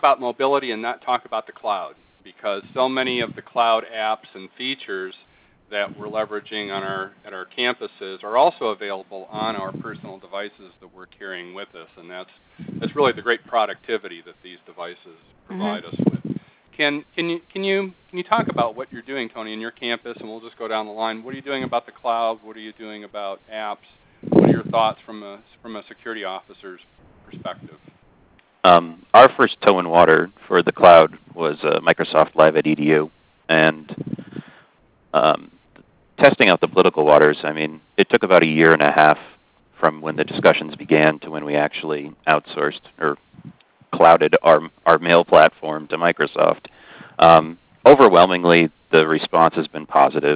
about mobility and not talk about the cloud, because so many of the cloud apps and features that we're leveraging on at our campuses are also available on our personal devices that we're carrying with us, and that's really the great productivity that these devices provide us with. Can you talk about what you're doing, Tony, in your campus, and we'll just go down the line. What are you doing about the cloud? What are you doing about apps? What are your thoughts from a security officer's perspective? Our first toe in water for the cloud was Microsoft Live at EDU, and testing out the political waters. I mean, it took about a year and a half from when the discussions began to when we actually outsourced or clouded our mail platform to Microsoft. Overwhelmingly, the response has been positive.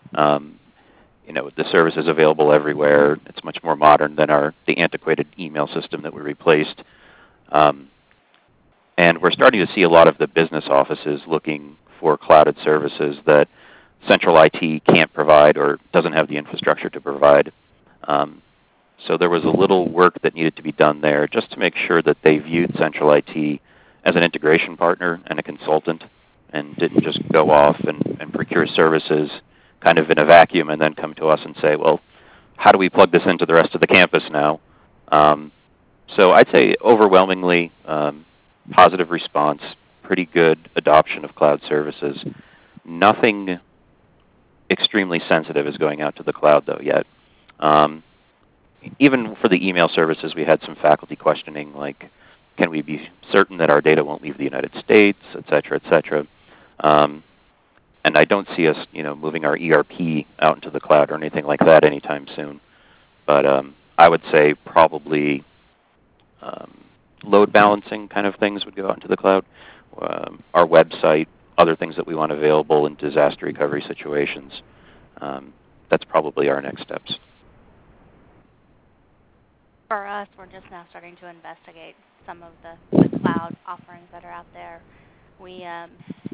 The service is available everywhere. It's much more modern than the antiquated email system that we replaced. And we're starting to see a lot of the business offices looking for clouded services that central IT can't provide or doesn't have the infrastructure to provide. So there was a little work that needed to be done there just to make sure that they viewed central IT as an integration partner and a consultant, and didn't just go off and procure services kind of in a vacuum and then come to us and say, well, how do we plug this into the rest of the campus now? So I'd say overwhelmingly positive response, pretty good adoption of cloud services. Nothing extremely sensitive is going out to the cloud, though, yet. Even for the email services, we had some faculty questioning, like, can we be certain that our data won't leave the United States, et cetera, et cetera. And I don't see us, moving our ERP out into the cloud or anything like that anytime soon. But I would say probably load balancing kind of things would go out into the cloud. Our website, other things that we want available in disaster recovery situations. That's probably our next steps. For us, we're just now starting to investigate some of the cloud offerings that are out there. We are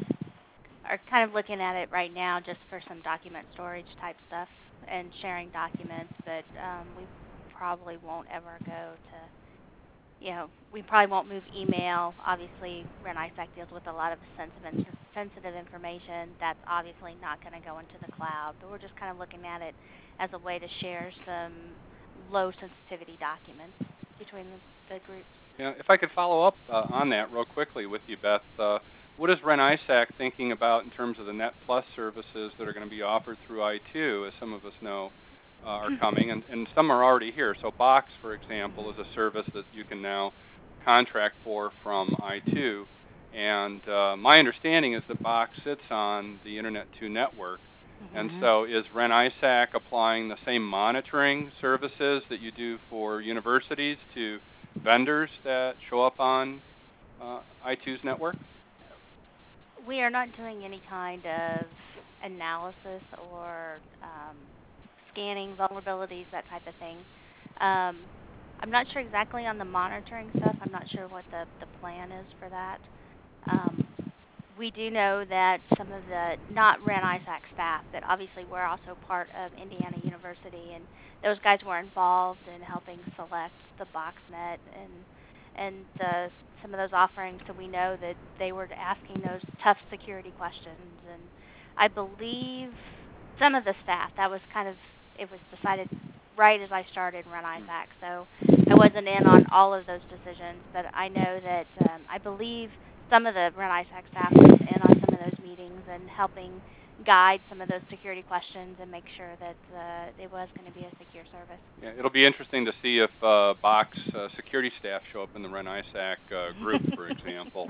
kind of looking at it right now just for some document storage type stuff and sharing documents, but we probably won't ever go to, we probably won't move email. Obviously, REN-ISAC deals with a lot of sensitive information. That's obviously not going to go into the cloud, but we're just kind of looking at it as a way to share some low sensitivity documents between the groups. Yeah, if I could follow up on that real quickly with you, Beth, what is REN-ISAC thinking about in terms of the Net Plus services that are going to be offered through I2, as some of us know are coming, and some are already here. So Box, for example, is a service that you can now contract for from I2. And my understanding is that Box sits on the Internet 2 network. And so is REN-ISAC applying the same monitoring services that you do for universities to vendors that show up on I2's network? We are not doing any kind of analysis or scanning vulnerabilities, that type of thing. I'm not sure exactly on the monitoring stuff. I'm not sure what the plan is for that. We do know that some of the, not REN-ISAC staff, but obviously we're also part of Indiana University, and those guys were involved in helping select the BoxNet and some of those offerings, so we know that they were asking those tough security questions. And I believe some of the staff, that was kind of, it was decided right as I started REN-ISAC, so I wasn't in on all of those decisions, but I know that I believe some of the REN-ISAC staff was in on some of those meetings and helping guide some of those security questions and make sure that it was going to be a secure service. Yeah, it'll be interesting to see if Box security staff show up in the REN-ISAC group, for example.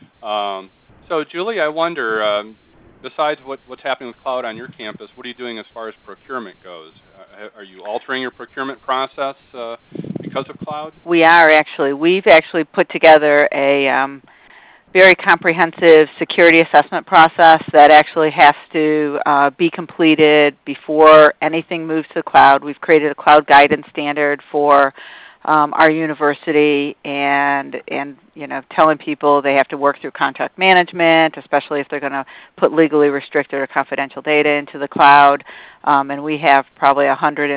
So, Julie, I wonder, besides what's happening with cloud on your campus, what are you doing as far as procurement goes? Are you altering your procurement process because of cloud? We are, actually. We've actually put together a very comprehensive security assessment process that actually has to be completed before anything moves to the cloud. We've created a cloud guidance standard for our university, and telling people they have to work through contract management, especially if they're going to put legally restricted or confidential data into the cloud. And we have probably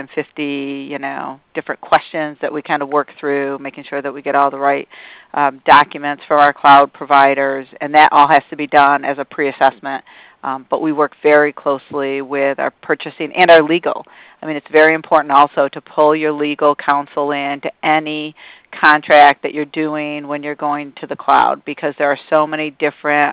150 different questions that we kind of work through, making sure that we get all the right documents for our cloud providers, and that all has to be done as a pre-assessment. But we work very closely with our purchasing and our legal. I mean, it's very important also to pull your legal counsel in to any contract that you're doing when you're going to the cloud, because there are so many different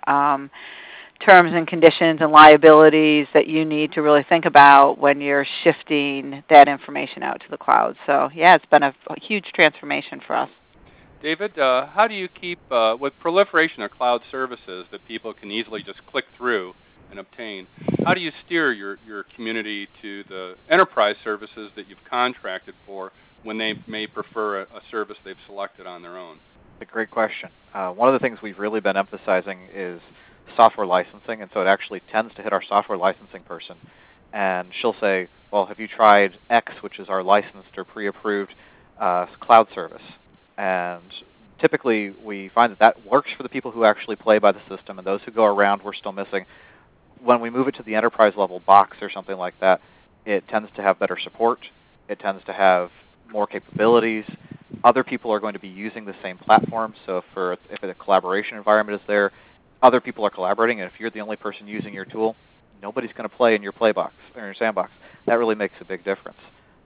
terms and conditions and liabilities that you need to really think about when you're shifting that information out to the cloud. So, yeah, it's been a huge transformation for us. David, how do you keep, with proliferation of cloud services that people can easily just click through and obtain, how do you steer your community to the enterprise services that you've contracted for when they may prefer a service they've selected on their own? A great question. One of the things we've really been emphasizing is software licensing, and so it actually tends to hit our software licensing person, and she'll say, well, have you tried X, which is our licensed or pre-approved cloud service? And typically we find that works for the people who actually play by the system, and those who go around we're still missing. When we move it to the enterprise level box or something like that, it tends to have better support. It tends to have more capabilities. Other people are going to be using the same platform, so if a collaboration environment is there, other people are collaborating, and if you're the only person using your tool, nobody's going to play in your playbox or your sandbox. That really makes a big difference.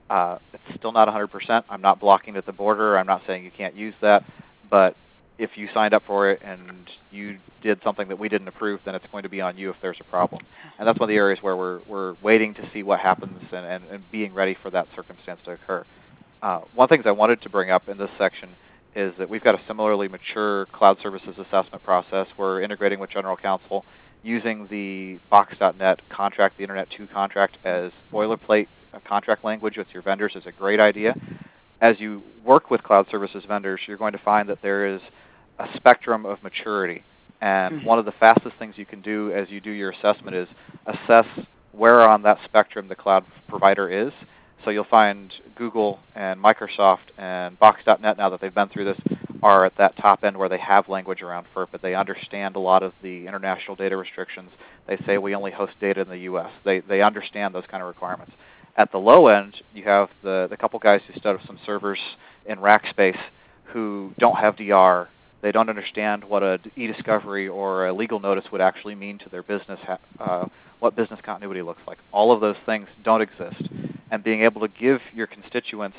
It's still not 100%. I'm not blocking at the border. I'm not saying you can't use that, but if you signed up for it and you did something that we didn't approve, then it's going to be on you if there's a problem. And that's one of the areas where we're waiting to see what happens and being ready for that circumstance to occur. One of the things I wanted to bring up in this section is that we've got a similarly mature cloud services assessment process. We're integrating with General Counsel, using the Box.net contract, the Internet 2 contract, as boilerplate contract language with your vendors is a great idea. As you work with cloud services vendors, you're going to find that there is a spectrum of maturity. And one of the fastest things you can do as you do your assessment is assess where on that spectrum the cloud provider is. So you'll find Google and Microsoft and Box.net, now that they've been through this, are at that top end where they have language around FERP, but they understand a lot of the international data restrictions. They say we only host data in the U.S. They understand those kind of requirements. At the low end, you have the couple guys who stood up some servers in Rackspace who don't have DR. They don't understand what an e-discovery or a legal notice would actually mean to their business, what business continuity looks like. All of those things don't exist. And being able to give your constituents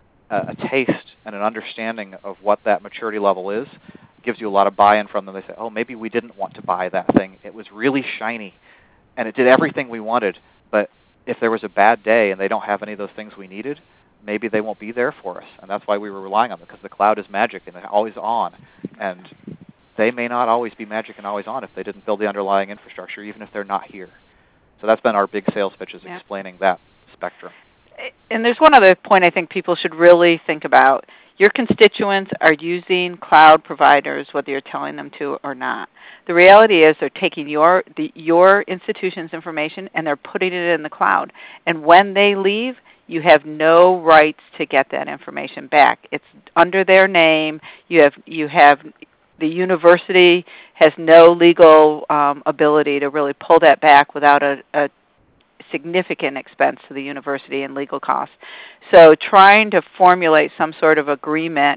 a taste and an understanding of what that maturity level is gives you a lot of buy-in from them. They say, oh, maybe we didn't want to buy that thing. It was really shiny, and it did everything we wanted, but if there was a bad day and they don't have any of those things we needed, maybe they won't be there for us. And that's why we were relying on them, because the cloud is magic and they're always on. And they may not always be magic and always on if they didn't build the underlying infrastructure, even if they're not here. So that's been our big sales pitch, is explaining that spectrum. And there's one other point I think people should really think about. Your constituents are using cloud providers whether you're telling them to or not. The reality is they're taking your institution's information and they're putting it in the cloud. And when they leave, you have no rights to get that information back. It's under their name. You have the university has no legal ability to really pull that back without a significant expense to the university and legal costs. So trying to formulate some sort of agreement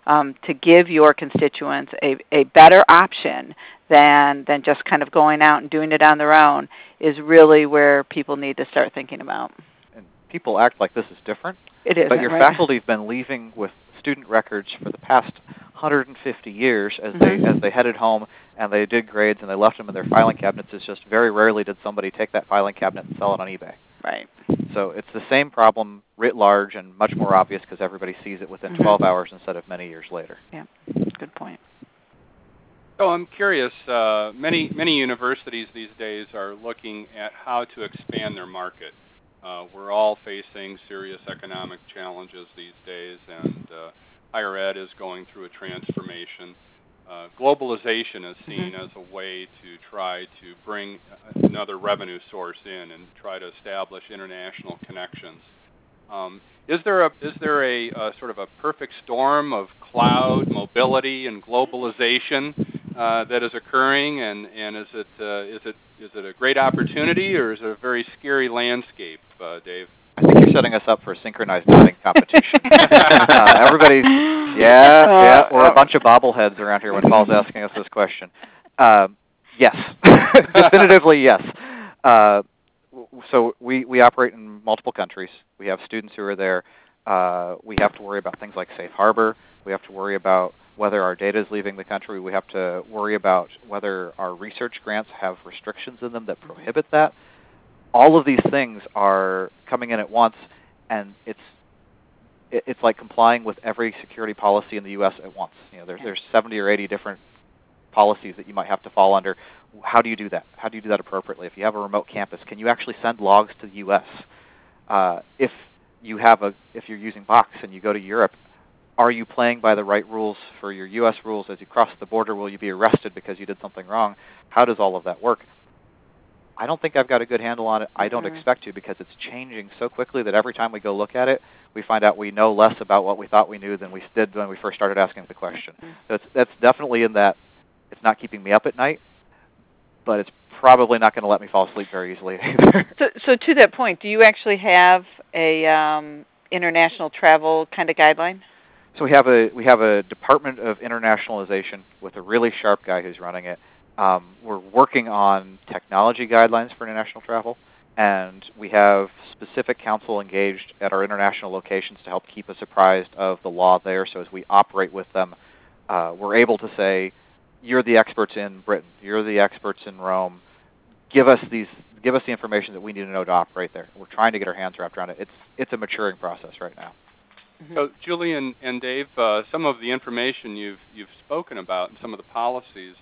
to give your constituents a better option than just kind of going out and doing it on their own is really where people need to start thinking about. And people act like this is different. It is. But your faculty have been leaving with student records for the past 150 years as they headed home and they did grades and they left them in their filing cabinets. It's just very rarely did somebody take that filing cabinet and sell it on eBay. Right. So it's the same problem writ large and much more obvious because everybody sees it within 12 hours instead of many years later. Yeah, good point. So I'm curious, many universities these days are looking at how to expand their market. We're all facing serious economic challenges these days, and higher ed is going through a transformation. Globalization is seen as a way to try to bring another revenue source in and try to establish international connections. Is there a sort of a perfect storm of cloud mobility and globalization that is occurring, and is it a great opportunity, or is it a very scary landscape, Dave? I think you're setting us up for a synchronized nodding competition. Everybody's, we're a bunch of bobbleheads around here when Paul's asking us this question. Yes, definitively yes. So we operate in multiple countries. We have students who are there. We have to worry about things like safe harbor. We have to worry about whether our data is leaving the country. We have to worry about whether our research grants have restrictions in them that prohibit that. All of these things are coming in at once, and it's like complying with every security policy in the U.S. at once. There's 70 or 80 different policies that you might have to fall under. How do you do that? How do you do that appropriately? If you have a remote campus, can you actually send logs to the U.S.? If you're using Box and you go to Europe, are you playing by the right rules for your U.S. rules? As you cross the border, will you be arrested because you did something wrong? How does all of that work? I don't think I've got a good handle on it. I don't expect to, because it's changing so quickly that every time we go look at it, we find out we know less about what we thought we knew than we did when we first started asking the question. So that's definitely in that it's not keeping me up at night, but it's probably not going to let me fall asleep very easily either. So to that point, do you actually have a international travel kind of guideline? So we have a Department of Internationalization with a really sharp guy who's running it. We're working on technology guidelines for international travel, and we have specific counsel engaged at our international locations to help keep us apprised of the law there. So as we operate with them, we're able to say, you're the experts in Britain, you're the experts in Rome, give us the information that we need to know to operate there. We're trying to get our hands wrapped around it. It's a maturing process right now. So, Julie and Dave, some of the information you've spoken about and some of the policies,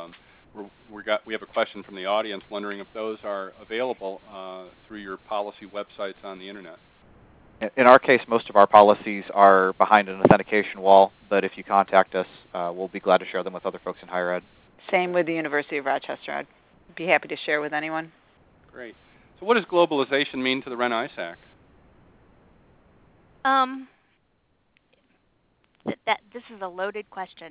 we have a question from the audience wondering if those are available through your policy websites on the internet. In our case, most of our policies are behind an authentication wall, but if you contact us, we'll be glad to share them with other folks in higher ed. Same with the University of Rochester. I'd be happy to share with anyone. Great. So what does globalization mean to the Ren ISAC? This is a loaded question.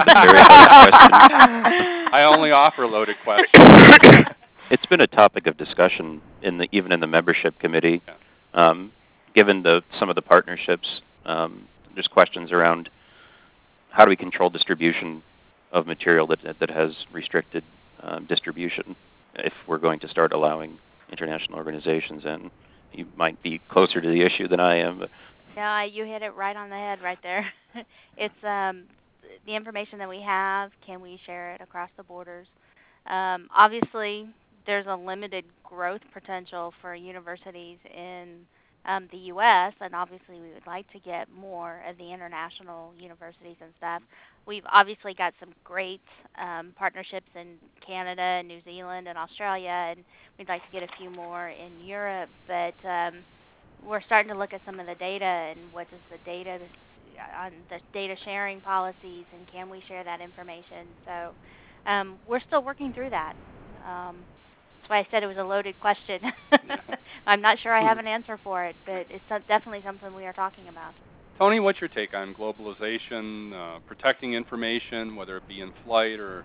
I only offer loaded questions. It's been a topic of discussion even in the membership committee. Yeah. Given some of the partnerships, there's questions around how do we control distribution of material that has restricted distribution if we're going to start allowing international organizations in. You might be closer to the issue than I am. But Yeah, you hit it right on the head right there. It's the information that we have, can we share it across the borders? Obviously, there's a limited growth potential for universities in the U.S., and obviously we would like to get more of the international universities and stuff. We've obviously got some great partnerships in Canada and New Zealand and Australia, and we'd like to get a few more in Europe, but we're starting to look at some of the data and what is the data on the data sharing policies, and can we share that information? So we're still working through that. That's why I said it was a loaded question. I'm not sure I have an answer for it, but it's definitely something we are talking about. Tony, what's your take on globalization, protecting information, whether it be in flight or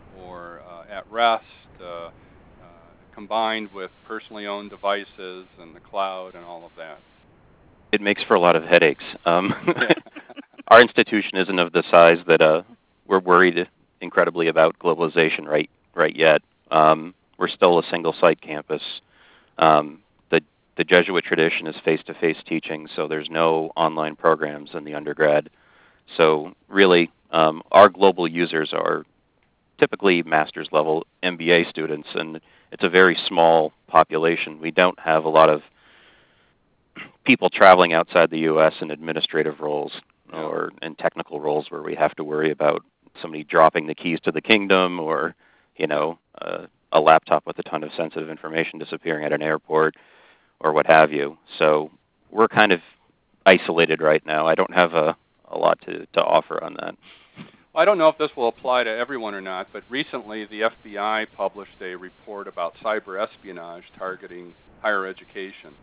at rest, combined with personally owned devices and the cloud and all of that? it makes for a lot of headaches. Our institution isn't of the size that we're worried incredibly about globalization right yet. We're still a single-site campus. The Jesuit tradition is face-to-face teaching, so there's no online programs in the undergrad. So really, our global users are typically master's level MBA students, and it's a very small population. We don't have a lot of people traveling outside the U.S. in administrative roles or in technical roles where we have to worry about somebody dropping the keys to the kingdom or, a laptop with a ton of sensitive information disappearing at an airport or what have you. So we're kind of isolated right now. I don't have a lot to offer on that. I don't know if this will apply to everyone or not, but recently the FBI published a report about cyber espionage targeting higher education.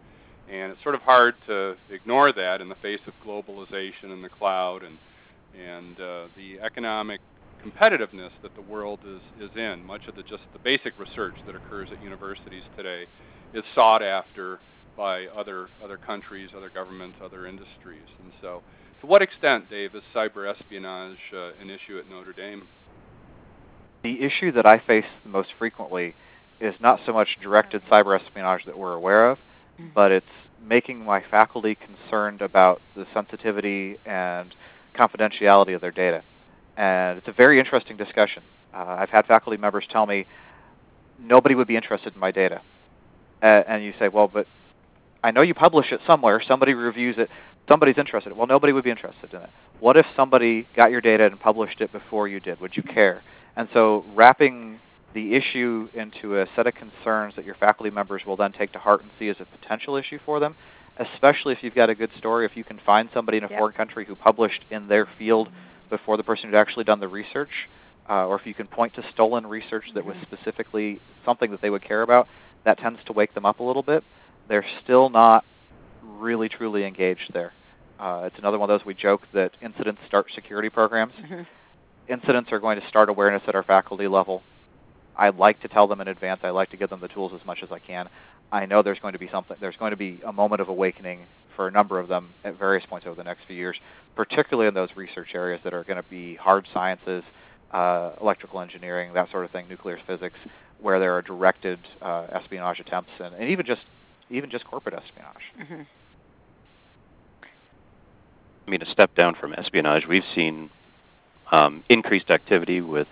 And it's sort of hard to ignore that in the face of globalization and the cloud and the economic competitiveness that the world is in. Much of just the basic research that occurs at universities today is sought after by other countries, other governments, other industries. And so, to what extent, Dave, is cyber espionage an issue at Notre Dame? The issue that I face the most frequently is not so much directed cyber espionage that we're aware of, but it's making my faculty concerned about the sensitivity and confidentiality of their data. And it's a very interesting discussion. I've had faculty members tell me, nobody would be interested in my data. And you say, well, but I know you publish it somewhere, somebody reviews it, somebody's interested. Well, nobody would be interested in it. What if somebody got your data and published it before you did? Would you care? And so wrapping the issue into a set of concerns that your faculty members will then take to heart and see as a potential issue for them, especially if you've got a good story, if you can find somebody in a foreign country who published in their field before the person who'd actually done the research, or if you can point to stolen research that was specifically something that they would care about, that tends to wake them up a little bit. They're still not really truly engaged there. It's another one of those, we joke that incidents start security programs. Incidents are going to start awareness at our faculty level. I like to tell them in advance. I like to give them the tools as much as I can. I know there's going to be something. There's going to be a moment of awakening for a number of them at various points over the next few years, particularly in those research areas that are going to be hard sciences, electrical engineering, that sort of thing, nuclear physics, where there are directed espionage attempts, and even just corporate espionage. I mean, a step down from espionage, we've seen increased activity with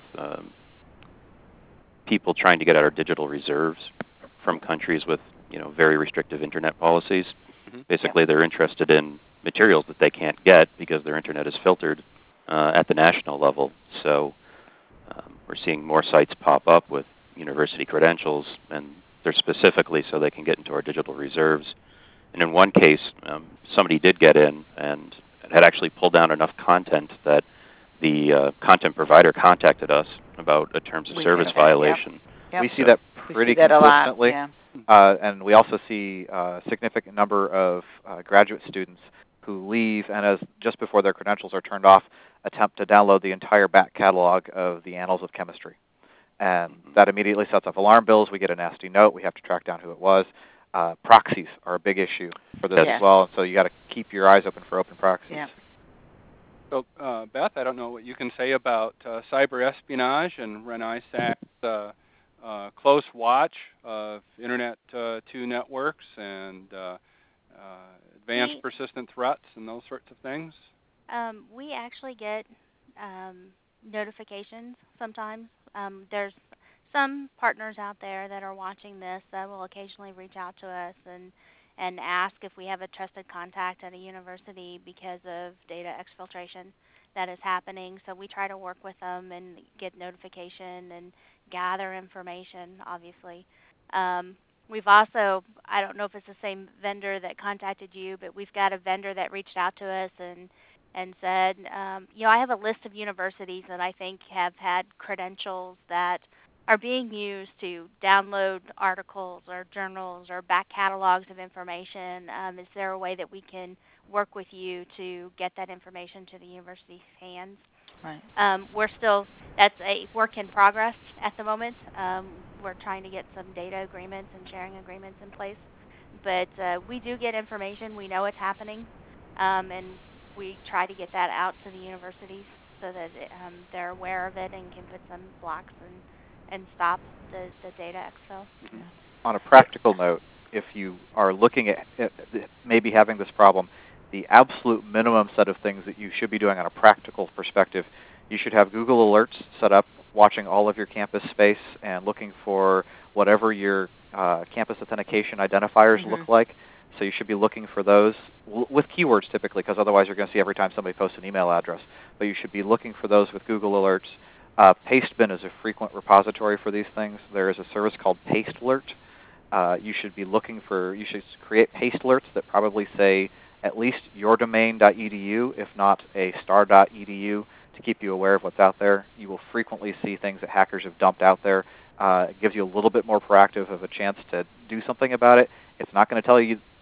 people trying to get at our digital reserves from countries with, very restrictive internet policies. Basically, they're interested in materials that they can't get because their internet is filtered at the national level. So we're seeing more sites pop up with university credentials, and they're specifically so they can get into our digital reserves. And in one case, somebody did get in and had actually pulled down enough content that the content provider contacted us about a terms of service violation. We see that pretty consistently. And we also see a significant number of graduate students who leave and, as just before their credentials are turned off, attempt to download the entire back catalog of the Annals of Chemistry. And that immediately sets off alarm bells. We get a nasty note. We have to track down who it was. Proxies are a big issue for this as well. So you got to keep your eyes open for open proxies. So, Beth, I don't know what you can say about cyber espionage and REN-ISAC's close watch of Internet 2 networks and advanced persistent threats and those sorts of things. We actually get notifications sometimes. There's some partners out there that are watching this that will occasionally reach out to us and ask if we have a trusted contact at a university because of data exfiltration that is happening. So we try to work with them and get notification and gather information, obviously. We've also, I don't know if it's the same vendor that contacted you, but we've got a vendor that reached out to us and said, I have a list of universities that I think have had credentials that are being used to download articles or journals or back catalogs of information. Is there a way that we can work with you to get that information to the university's hands? That's a work in progress at the moment. We're trying to get some data agreements and sharing agreements in place. But we do get information. We know it's happening. And we try to get that out to the universities so that they're aware of it and can put some blocks and stop the data exfil. On a practical note, if you are looking at maybe having this problem, the absolute minimum set of things that you should be doing on a practical perspective, you should have Google Alerts set up, watching all of your campus space and looking for whatever your campus authentication identifiers look like. So you should be looking for those with keywords typically, because otherwise you're going to see every time somebody posts an email address. But you should be looking for those with Google Alerts. Pastebin is a frequent repository for these things. There is a service called PasteAlert. You should create paste alerts that probably say at least yourdomain.edu, if not a star.edu, to keep you aware of what's out there. You will frequently see things that hackers have dumped out there. It gives you a little bit more proactive of a chance to do something about it. It's not going to tell you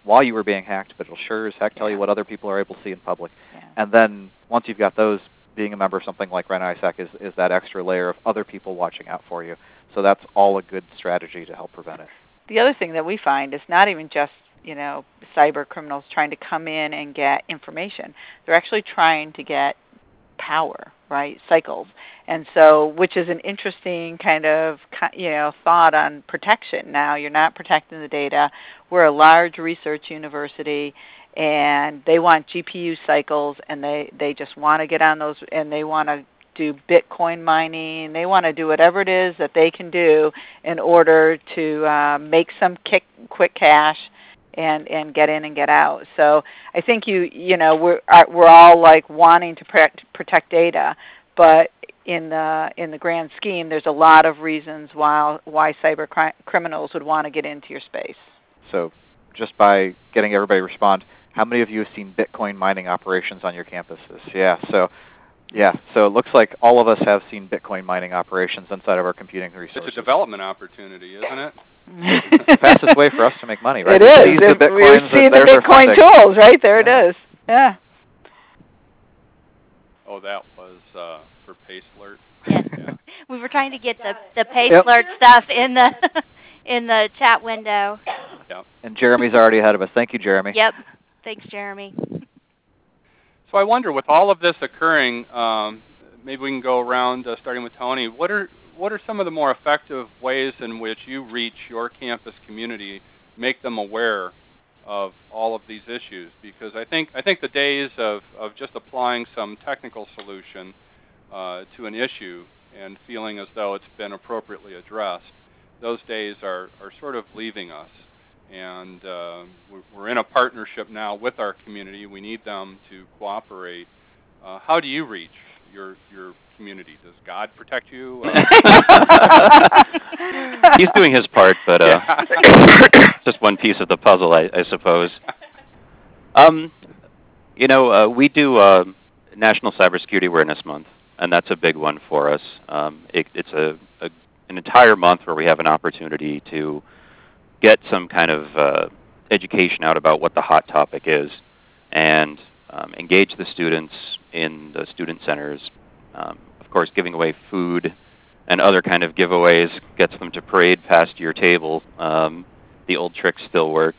while you were being hacked, but it'll sure as heck tell you what other people are able to see in public. Yeah. And then once you've got those, being a member of something like RenISAC is that extra layer of other people watching out for you. So that's all a good strategy to help prevent it. The other thing that we find is not even just, cyber criminals trying to come in and get information. They're actually trying to get power, right? Cycles. And so, which is an interesting kind of, thought on protection. Now, you're not protecting the data. We're a large research university, and they want GPU cycles, and they just want to get on those, and they want to do Bitcoin mining. They want to do whatever it is that they can do in order to make some quick cash and get in and get out. So I think we're all like wanting to protect data, but in the grand scheme, there's a lot of reasons why cyber criminals would want to get into your space. So just by getting everybody to respond, how many of you have seen Bitcoin mining operations on your campuses? Yeah, so it looks like all of us have seen Bitcoin mining operations inside of our computing resources. It's a development opportunity, isn't it? It's the fastest way for us to make money, right? It is. We see the Bitcoin tools, right? There it is. Yeah. Oh, that was for Pacelert. Yes. Yeah. We were trying to get the Pacelert stuff in the chat window. Yep. And Jeremy's already ahead of us. Thank you, Jeremy. Yep. Thanks, Jeremy. So I wonder, with all of this occurring, maybe we can go around, starting with Tony. What are some of the more effective ways in which you reach your campus community, make them aware of all of these issues? Because I think the days of just applying some technical solution to an issue and feeling as though it's been appropriately addressed, those days are sort of leaving us. And we're in a partnership now with our community. We need them to cooperate. How do you reach your community? Does God protect you? He's doing his part, but just one piece of the puzzle, I suppose. We do National Cybersecurity Awareness Month, and that's a big one for us. It's an entire month where we have an opportunity to get some kind of education out about what the hot topic is, and engage the students in the student centers. Of course, giving away food and other kind of giveaways gets them to parade past your table. The old tricks still work.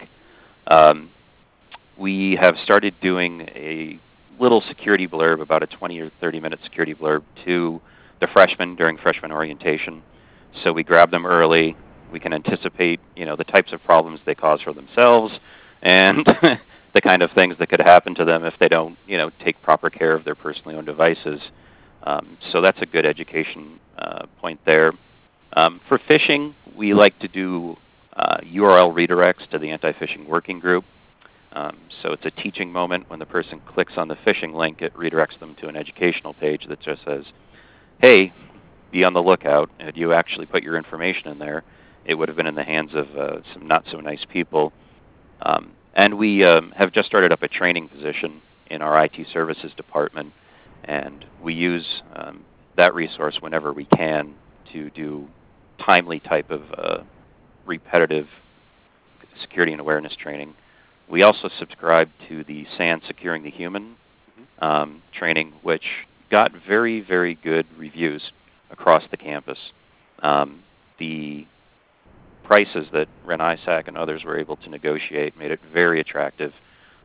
We have started doing a little security blurb, about a 20 or 30-minute security blurb to the freshmen during freshman orientation. So we grab them early. We can anticipate, the types of problems they cause for themselves, and the kind of things that could happen to them if they don't, take proper care of their personally owned devices. So that's a good education point there. For phishing, we like to do URL redirects to the anti-phishing working group. So it's a teaching moment. When the person clicks on the phishing link, it redirects them to an educational page that just says, hey, be on the lookout. Had you actually put your information in there, it would have been in the hands of some not-so-nice people. And we have just started up a training position in our IT services department, and we use that resource whenever we can to do timely type of repetitive security and awareness training. We also subscribe to the SANS Securing the Human training, which got very, very good reviews across the campus. The prices that RenISAC and others were able to negotiate made it very attractive.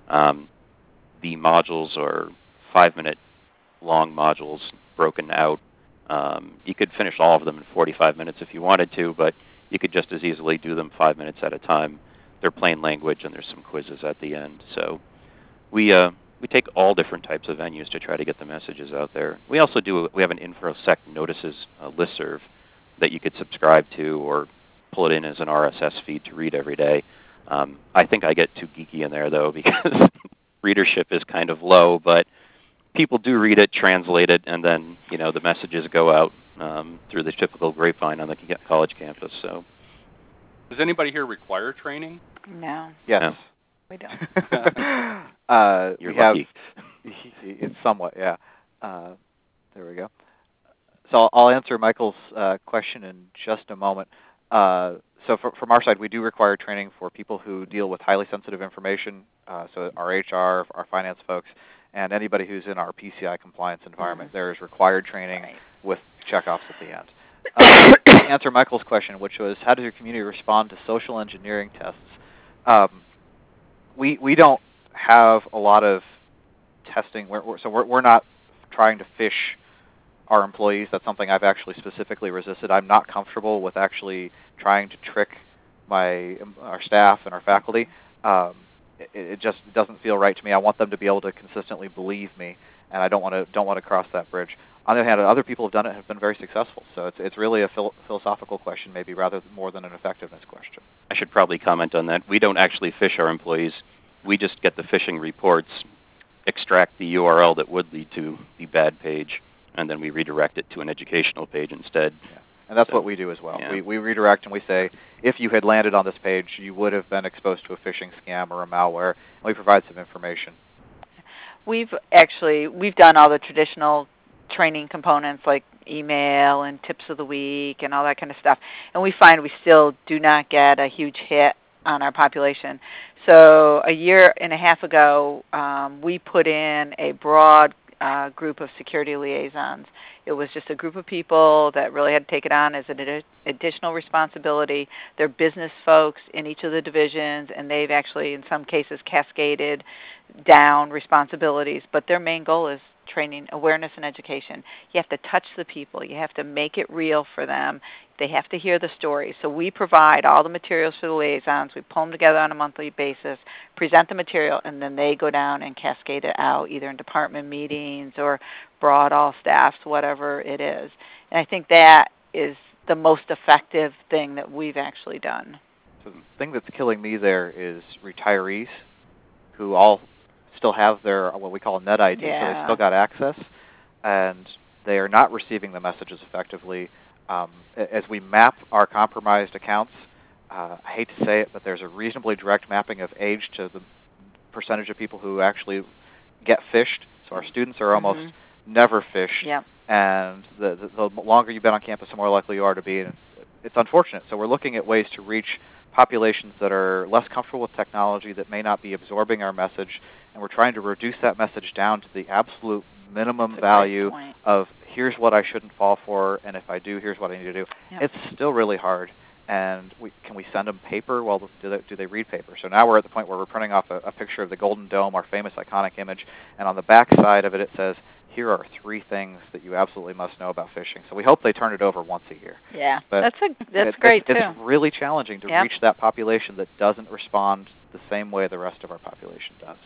The modules are 5-minute long modules broken out. You could finish all of them in 45 minutes if you wanted to, but you could just as easily do them 5 minutes at a time. They're plain language, and there's some quizzes at the end. So we take all different types of venues to try to get the messages out there. We also we have an InfoSec notices listserv that you could subscribe to or pull it in as an RSS feed to read every day. I think I get too geeky in there, though, because readership is kind of low, but people do read it, translate it, and then the messages go out through the typical grapevine on the college campus. So, does anybody here require training? No. Yes. No. We don't. You're lucky. It's somewhat, yeah. There we go. So I'll answer Michael's question in just a moment. So from our side, we do require training for people who deal with highly sensitive information, so our HR, our finance folks, and anybody who's in our PCI compliance environment. There is required training with checkoffs at the end. To answer Michael's question, which was, how does your community respond to social engineering tests? We don't have a lot of testing. We're not trying to phish our employees. That's something I've actually specifically resisted. I'm not comfortable with actually trying to trick our staff and our faculty. It just doesn't feel right to me. I want them to be able to consistently believe me, and I don't want to cross that bridge. On the other hand, other people have done it and have been very successful. So it's really a philosophical question, maybe rather more than an effectiveness question. I should probably comment on that. We don't actually phish our employees. We just get the phishing reports, extract the URL that would lead to the bad page, and then we redirect it to an educational page instead. Yeah. And that's what we do as well. Yeah. We redirect and we say, if you had landed on this page, you would have been exposed to a phishing scam or a malware, and we provide some information. We've done all the traditional training components like email and tips of the week and all that kind of stuff, and we find we still do not get a huge hit on our population. So a year and a half ago, we put in a broad group of security liaisons. It was just a group of people that really had to take it on as an additional responsibility. They're business folks in each of the divisions, and they've actually, in some cases, cascaded down responsibilities. But their main goal is training, awareness, and education. You have to touch the people. You have to make it real for them. They have to hear the stories. So we provide all the materials for the liaisons. We pull them together on a monthly basis, present the material, and then they go down and cascade it out, either in department meetings or broad all staffs, whatever it is. And I think that is the most effective thing that we've actually done. So the thing that's killing me there is retirees who all still have their, what we call a net ID, so they still got access, and they are not receiving the messages effectively. As we map our compromised accounts, I hate to say it, but there's a reasonably direct mapping of age to the percentage of people who actually get phished. So our students are almost never phished, and the longer you've been on campus, the more likely you are to be. And it's unfortunate. So we're looking at ways to reach populations that are less comfortable with technology, that may not be absorbing our message, and we're trying to reduce that message down to the absolute minimum value of here's what I shouldn't fall for, and if I do, here's what I need to do. It's still really hard. And can we send them paper? Well, do they read paper? So now we're at the point where we're printing off a picture of the Golden Dome, our famous iconic image, and on the back side of it says, here are 3 things that you absolutely must know about phishing. So we hope they turn it over once a year. Yeah, but that's great, too. It's really challenging to reach that population that doesn't respond the same way the rest of our population does.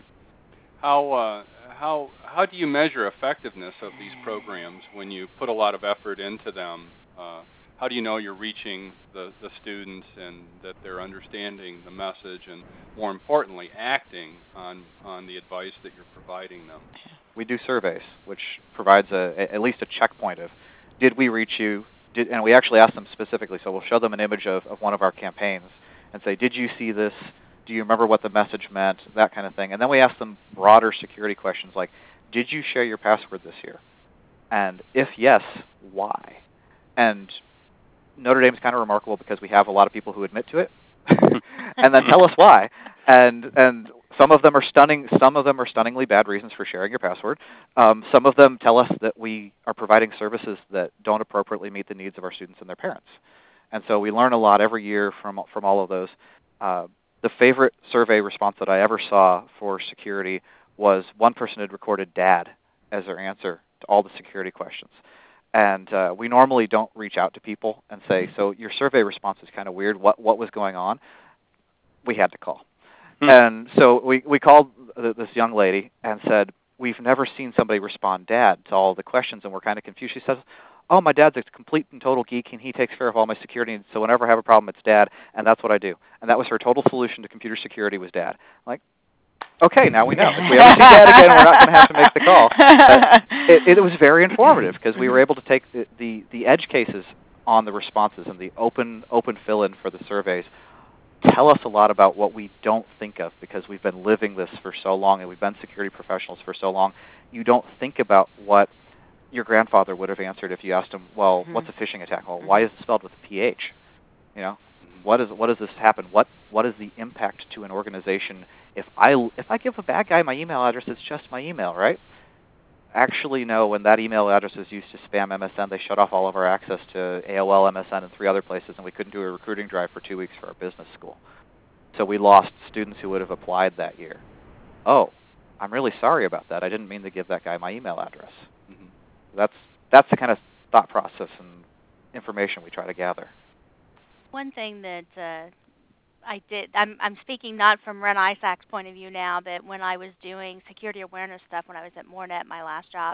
How do you measure effectiveness of these programs when you put a lot of effort into them? How do you know you're reaching the students and that they're understanding the message and, more importantly, acting on the advice that you're providing them? We do surveys, which provides at least a checkpoint of, did we reach you? And we actually ask them specifically. So we'll show them an image of one of our campaigns and say, did you see this? Do you remember what the message meant? That kind of thing. And then we ask them broader security questions like, did you share your password this year? And if yes, why? And Notre Dame's kind of remarkable because we have a lot of people who admit to it and then tell us why. And some of them are stunningly bad reasons for sharing your password. Some of them tell us that we are providing services that don't appropriately meet the needs of our students and their parents. And so we learn a lot every year from all of those. The favorite survey response that I ever saw for security was one person had recorded dad as their answer to all the security questions. And we normally don't reach out to people and say, so your survey response is kind of weird. What was going on? We had to call. And so we called this young lady and said, we've never seen somebody respond dad to all the questions, and we're kind of confused. She says, oh, my dad's a complete and total geek, and he takes care of all my security, and so whenever I have a problem, it's dad, and that's what I do. And that was her total solution to computer security was dad. Like, okay, now we know. If we ever see dad again, we're not going to have to make the call. It was very informative because we were able to take the edge cases on the responses and the open fill-in for the surveys tell us a lot about what we don't think of because we've been living this for so long and we've been security professionals for so long. You don't think about what your grandfather would have answered if you asked him, well, what's a phishing attack? Well, why is it spelled with a PH? You know? what does this happen? What is the impact to an organization if I give a bad guy my email address? It's just my email, right? Actually, no. When that email address is used to spam MSN, they shut off all of our access to AOL, MSN, and 3 other places, and we couldn't do a recruiting drive for 2 weeks for our business school. So we lost students who would have applied that year. Oh, I'm really sorry about that. I didn't mean to give that guy my email address. Mm-hmm. That's the kind of thought process and information we try to gather. One thing that I did, I'm speaking not from Ren ISAC's point of view now, but when I was doing security awareness stuff when I was at Mornet, my last job,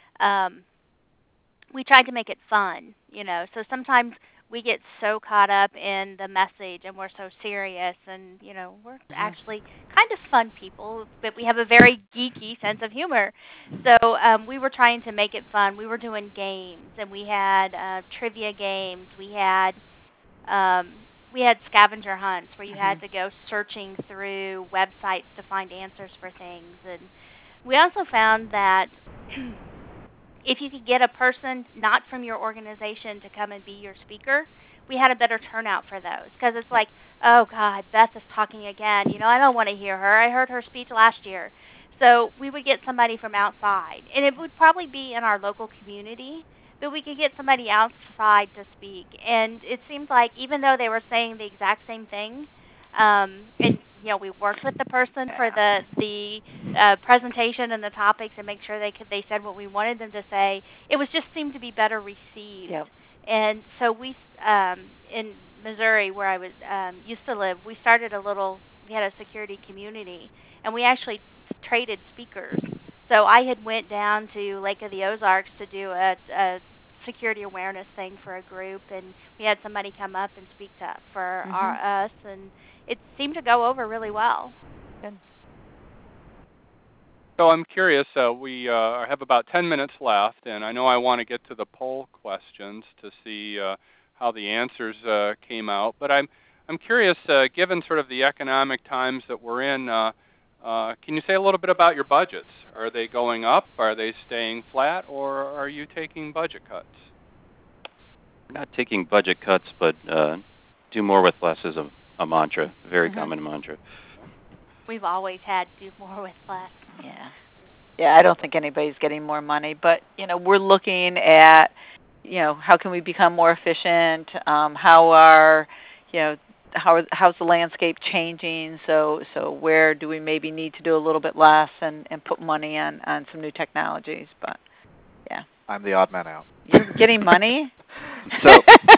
we tried to make it fun, So sometimes we get so caught up in the message and we're so serious and, we're actually kind of fun people, but we have a very geeky sense of humor. So we were trying to make it fun. We were doing games, and we had trivia games. We had scavenger hunts where you had to go searching through websites to find answers for things. And we also found that if you could get a person not from your organization to come and be your speaker, we had a better turnout for those. Because it's like, oh, God, Beth is talking again. I don't want to hear her. I heard her speech last year. So we would get somebody from outside. And it would probably be in our local community, but we could get somebody outside to speak. And it seemed like even though they were saying the exact same thing, and we worked with the person for the presentation and the topics and make sure they said what we wanted them to say. It was just seemed to be better received. Yep. And so we in Missouri, where I was used to live, we had a security community, and we actually traded speakers. So I had went down to Lake of the Ozarks to do a security awareness thing for a group, and we had somebody come up and speak for us, and it seemed to go over really well. Good. So I'm curious, we have about 10 minutes left, and I know I want to get to the poll questions to see how the answers came out, but I'm curious, given sort of the economic times that we're in, can you say a little bit about your budgets? Are they going up? Are they staying flat? Or are you taking budget cuts? We're not taking budget cuts, but do more with less is a mantra, very common mantra. We've always had do more with less. Yeah, I don't think anybody's getting more money, but, we're looking at, how can we become more efficient? How's the landscape changing? So where do we maybe need to do a little bit less and put money on some new technologies? But yeah, I'm the odd man out. You're getting money. So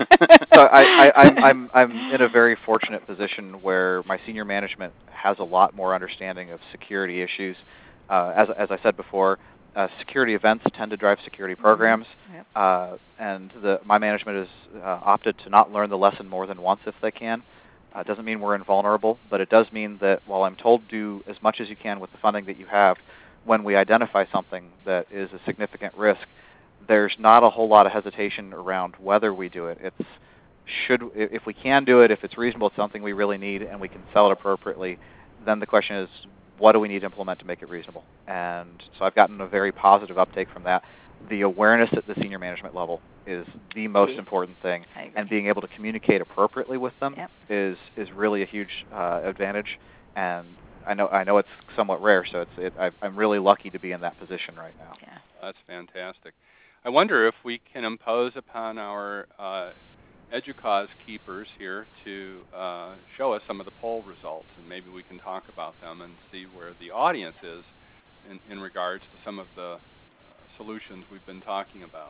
I'm in a very fortunate position where my senior management has a lot more understanding of security issues. As I said before, security events tend to drive security programs, and my management has opted to not learn the lesson more than once if they can. It doesn't mean we're invulnerable, but it does mean that while I'm told do as much as you can with the funding that you have, when we identify something that is a significant risk, there's not a whole lot of hesitation around whether we do it. If we can do it, if it's reasonable, it's something we really need, and we can sell it appropriately, then the question is, what do we need to implement to make it reasonable? And so I've gotten a very positive uptake from that. The awareness at the senior management level is the most important thing, and being able to communicate appropriately with them is really a huge advantage. And I know it's somewhat rare, so I'm really lucky to be in that position right now. Yeah. That's fantastic. I wonder if we can impose upon our EDUCAUSE keepers here to show us some of the poll results, and maybe we can talk about them and see where the audience is in regards to some of the solutions we've been talking about.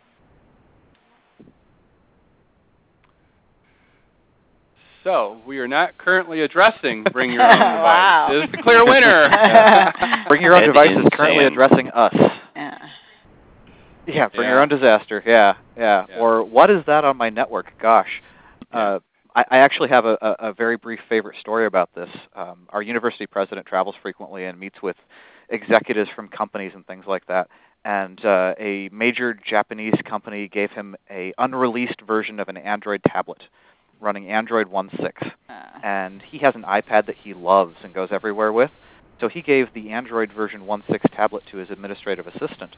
So we are not currently addressing Bring Your Own Device. Wow. Is the clear winner. Bring Your Own Device is currently addressing us. Yeah, Bring Your Own Disaster. Yeah. Or what is that on my network? Gosh. I actually have a very brief favorite story about this. Our university president travels frequently and meets with executives from companies and things like that. And a major Japanese company gave him an unreleased version of an Android tablet running Android 1.6. And he has an iPad that he loves and goes everywhere with. So he gave the Android version 1.6 tablet to his administrative assistant.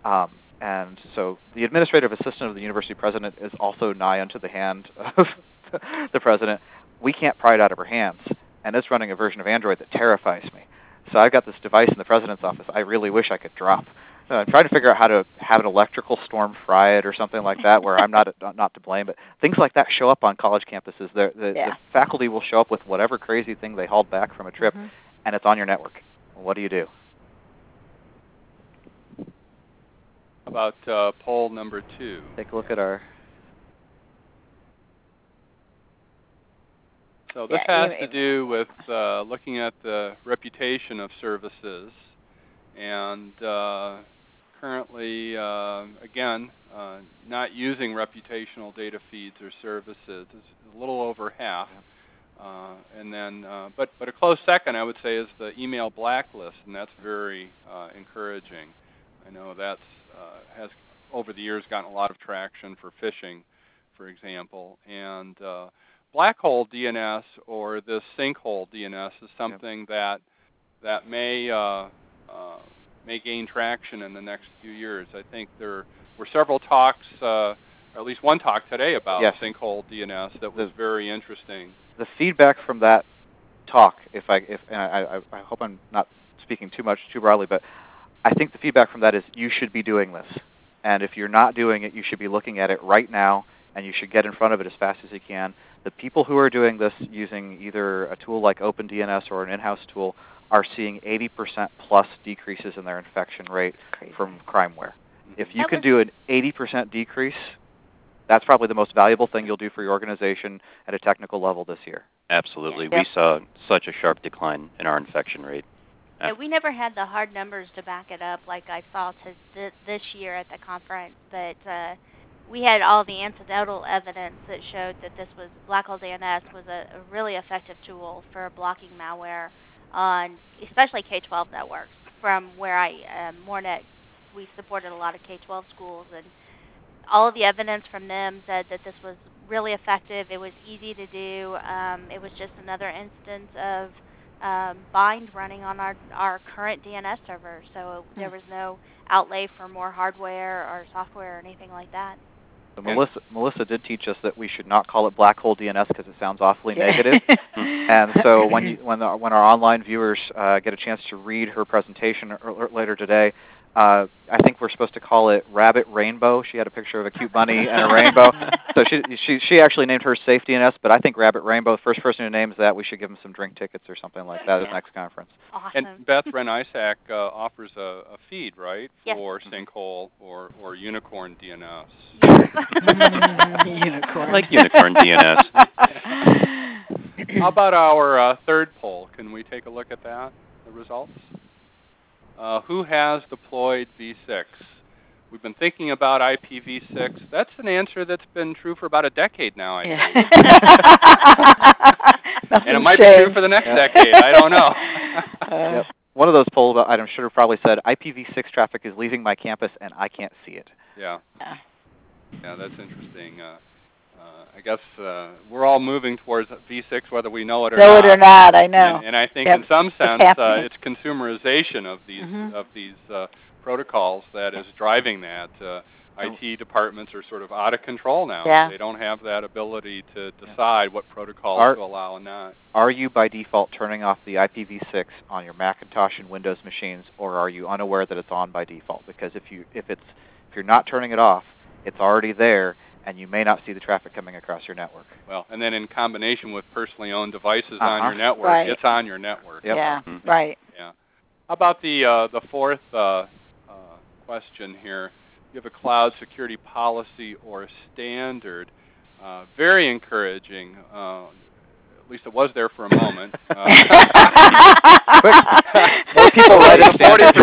And so the administrative assistant of the university president is also nigh unto the hand of the president, we can't pry it out of her hands. And it's running a version of Android that terrifies me. So I've got this device in the president's office I really wish I could drop. I'm trying to figure out how to have an electrical storm fry it or something like that where I'm not to blame. But things like that show up on college campuses. The faculty will show up with whatever crazy thing they hauled back from a trip, and it's on your network. Well, what do you do? About poll number 2. Take a look at our... So this has to do with looking at the reputation of services, and currently, again, not using reputational data feeds or services is a little over half. And then, but a close second, I would say, is the email blacklist, and that's very encouraging. I know that's has over the years gotten a lot of traction for phishing, for example, and black hole DNS or this sinkhole DNS is something that may gain traction in the next few years. I think there were several talks, or at least one talk today about sinkhole DNS that was very interesting. The feedback from that talk, and I hope I'm not speaking too broadly, but I think the feedback from that is you should be doing this. And if you're not doing it, you should be looking at it right now, and you should get in front of it as fast as you can. The people who are doing this using either a tool like OpenDNS or an in-house tool are seeing 80% plus decreases in their infection rate from crimeware. If you can do an 80% decrease, that's probably the most valuable thing you'll do for your organization at a technical level this year. Absolutely. We saw such a sharp decline in our infection rate. Yeah, we never had the hard numbers to back it up like I saw this year at the conference, but we had all the anecdotal evidence that showed that this was Black Hole DNS was a really effective tool for blocking malware on especially K-12 networks. From where Morenet, we supported a lot of K-12 schools, and all of the evidence from them said that this was really effective. It was easy to do. It was just another instance of bind running on our current DNS server, so there was no outlay for more hardware or software or anything like that. So Melissa did teach us that we should not call it black hole DNS because it sounds awfully negative. And so when our online viewers get a chance to read her presentation later today, I think we're supposed to call it Rabbit Rainbow. She had a picture of a cute bunny and a rainbow. So she actually named her Safe DNS, but I think Rabbit Rainbow, the first person who names that, we should give them some drink tickets or something like that at the next conference. Awesome. And Beth Wren-Isaac offers a feed, right, for Sinkhole or Unicorn DNS. Unicorn. I like Unicorn DNS. How about our third poll? Can we take a look at that, the results? Who has deployed V6? We've been thinking about IPv6. That's an answer that's been true for about a decade now, I think. And it might be true for the next decade. I don't know. One of those polls items should have probably said, IPv6 traffic is leaving my campus and I can't see it. Yeah, that's interesting. I guess we're all moving towards V6 whether we know it or not. Know it or not, I know. And I think in some sense it's consumerization of these protocols that is driving that. IT departments are sort of out of control now. Yeah. They don't have that ability to decide what protocols to allow and not. Are you by default turning off the IPv6 on your Macintosh and Windows machines, or are you unaware that it's on by default? Because if you're not turning it off, it's already there, and you may not see the traffic coming across your network. Well, and then in combination with personally owned devices on your network, it's on your network. Yep. Yeah, right. Yeah. How about the fourth question here? You have a cloud security policy or standard. Very encouraging. At least it was there for a moment. More people write it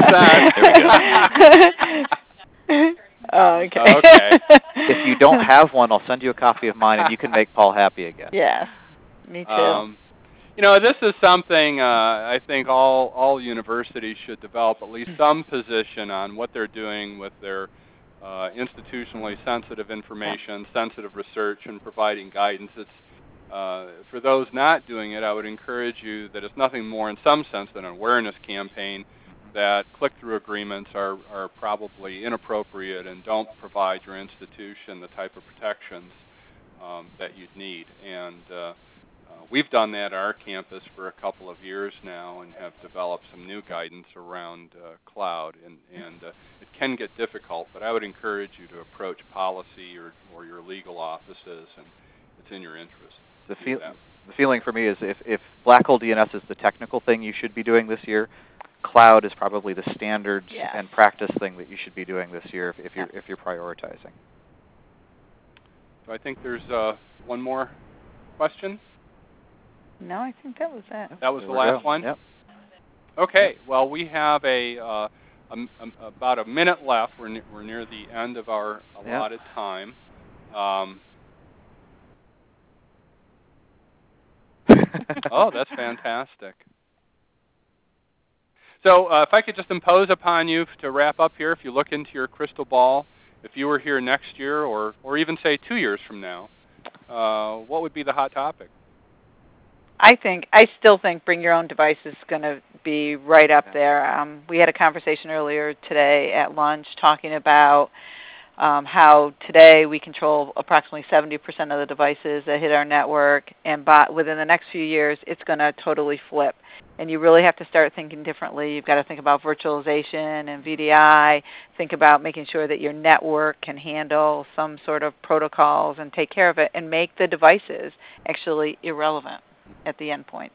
40%. There we go. Oh, okay. Okay. If you don't have one, I'll send you a copy of mine, and you can make Paul happy again. Yeah, me too. This is something I think all universities should develop at least some position on what they're doing with their institutionally sensitive information, sensitive research, and providing guidance. It's for those not doing it, I would encourage you that it's nothing more in some sense than an awareness campaign that click-through agreements are probably inappropriate and don't provide your institution the type of protections that you'd need. And we've done that at our campus for a couple of years now and have developed some new guidance around cloud. And it can get difficult, but I would encourage you to approach policy or your legal offices, and it's in your interest. The feeling for me is if black hole DNS is the technical thing you should be doing this year, cloud is probably the standards and practice thing that you should be doing this year if you're prioritizing. So I think there's one more question. No, I think that was it. That was the last one? Yep. Okay. Well, we have about a minute left. We're near the end of our allotted time. Oh, that's fantastic. So if I could just impose upon you to wrap up here, if you look into your crystal ball, if you were here next year or even, say, 2 years from now, what would be the hot topic? I still think bring your own device is going to be right up there. We had a conversation earlier today at lunch talking about how today we control approximately 70% of the devices that hit our network, and within the next few years, it's going to totally flip. And you really have to start thinking differently. You've got to think about virtualization and VDI, think about making sure that your network can handle some sort of protocols and take care of it, and make the devices actually irrelevant at the endpoints.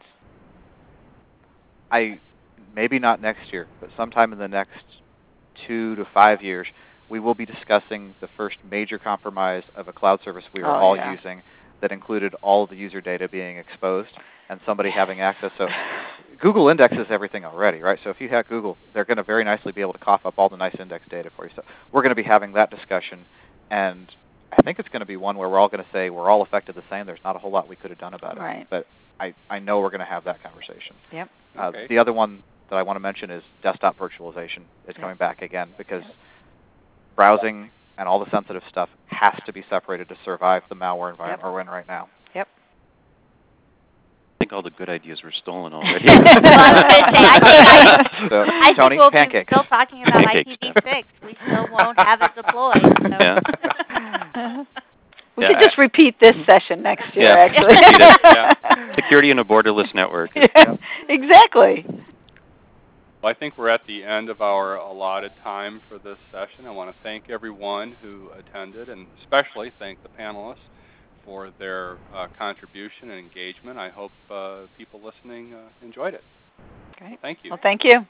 Maybe not next year, but sometime in the next 2 to 5 years, we will be discussing the first major compromise of a cloud service we are all using that included all of the user data being exposed and somebody having access. So Google indexes everything already, right? So if you hack Google, they're going to very nicely be able to cough up all the nice index data for you. So we're going to be having that discussion, and I think it's going to be one where we're all going to say we're all affected the same. There's not a whole lot we could have done about it. But I know we're going to have that conversation. Yep. The other one that I want to mention is desktop virtualization is coming back again, because browsing and all the sensitive stuff has to be separated to survive the malware environment we're in right now. Yep. I think all the good ideas were stolen already. Well, I think Tony, we'll pancakes. be still talking about Pancakes, IPv6. We still won't have it deployed. So. Yeah. We could just repeat this session next year, actually. Security in a borderless network. Exactly. Well, I think we're at the end of our allotted time for this session. I want to thank everyone who attended, and especially thank the panelists for their contribution and engagement. I hope people listening enjoyed it. Great. So thank you. Well, thank you.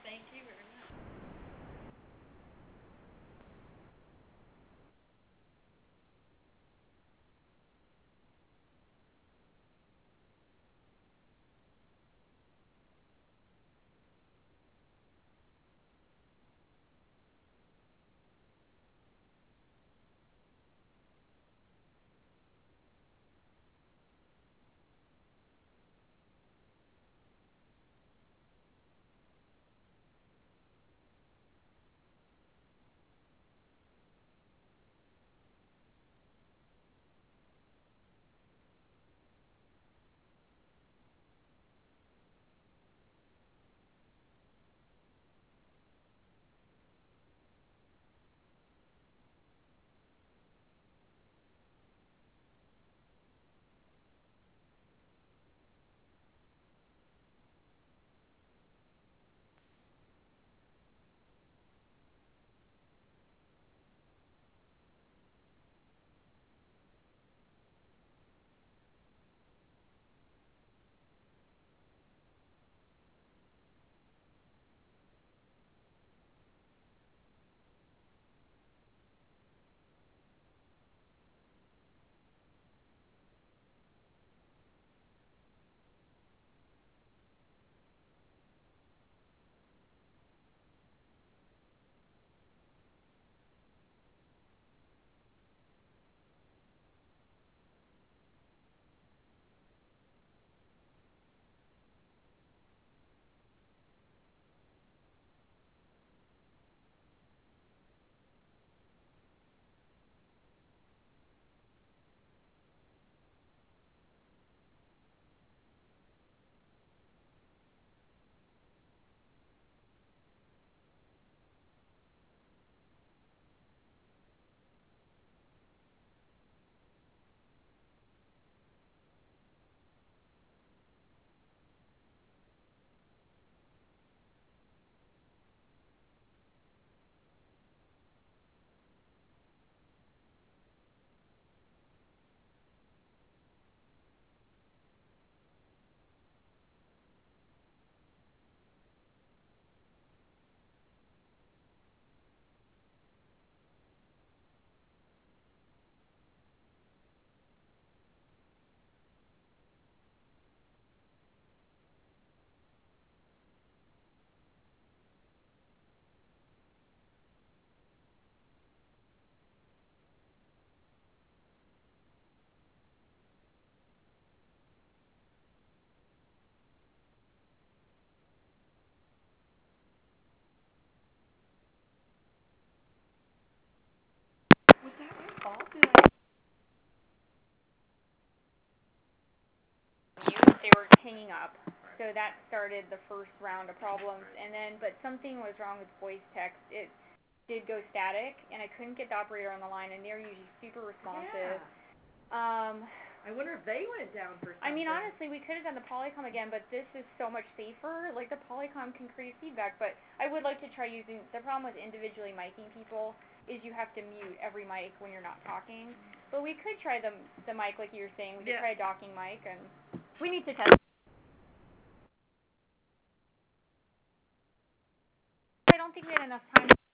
they were hanging up. So that started the first round of problems. And then, but something was wrong with voice text. It did go static, and I couldn't get the operator on the line, and they're usually super responsive. Yeah. I wonder if they went down for something. I mean, honestly, we could have done the Polycom again, but this is so much safer. Like, the Polycom can create feedback, but I would like to try using, the problem with individually miking people is you have to mute every mic when you're not talking. But we could try the mic, like you were saying. We could try a docking mic, and we need to test. I don't think we had enough time.